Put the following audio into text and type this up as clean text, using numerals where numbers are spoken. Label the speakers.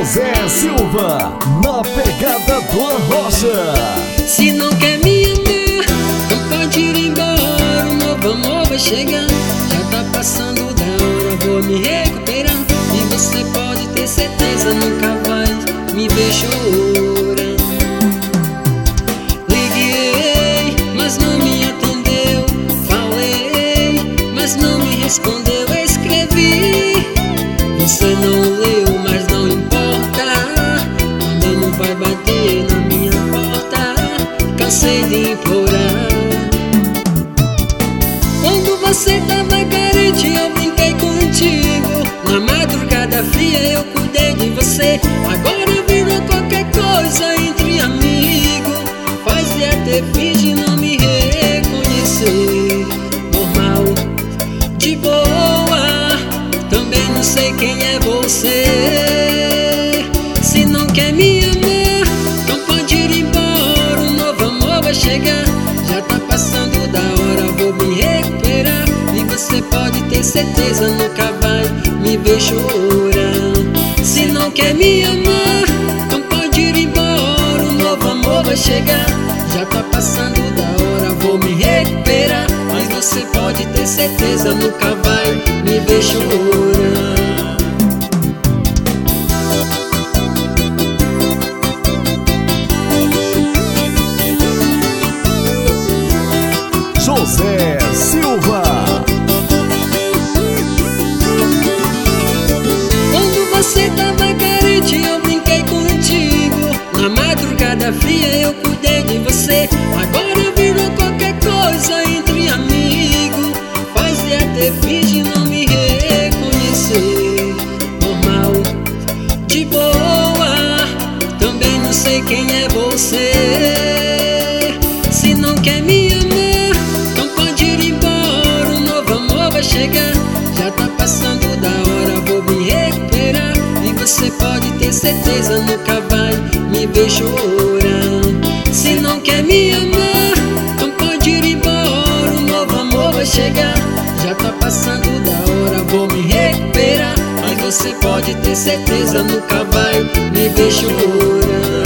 Speaker 1: José Silva, na pegada do Arrocha.
Speaker 2: Se não quer me amar, não pode ir embora. Um novo amor vai chegar. Já tá passando da hora, vou me recuperar. E você pode ter certeza, nunca vai me ver chorando. Liguei, mas não me atendeu. Falei, mas não me respondeu. Escrevi, você não leu, mas não importa. Também não vai bater na minha porta. Cansei de implorar. Quando você tava carente, eu brinquei contigo. Na madrugada fria eu cuidei de você. Agora virou qualquer coisa entre amigos. Fazia até fingir não me reconhecer. Normal, de boa, também não sei quem é você. Se não quer me amar, não pode ir embora. Um novo amor vai chegar. Já tá passando da hora, vou me recuperar. E você pode ter certeza, nunca vai me ver chorando. Se não quer me amar, não pode ir embora. Um novo amor vai chegar. Já tá passando da hora, vou me recuperar. Mas você pode ter certeza, nunca vai me ver chorando.
Speaker 1: José Silva.
Speaker 2: Quando você tava carente, eu brinquei contigo. Na madrugada fria eu cuidei de você. Agora virou qualquer coisa entre amigos. Fazia até fingir não me reconhecer. Normal, de boa, também não sei quem é você. Se não quer me amar, não pode ir embora. Um novo amor vai chegar. Já tá passando da hora, vou me recuperar. E você pode ter certeza, nunca vai me ver chorando. Se não quer me amar, não pode ir embora. Um novo amor vai chegar. Já tá passando da hora, vou me recuperar. Mas você pode ter certeza, nunca vai me ver chorando.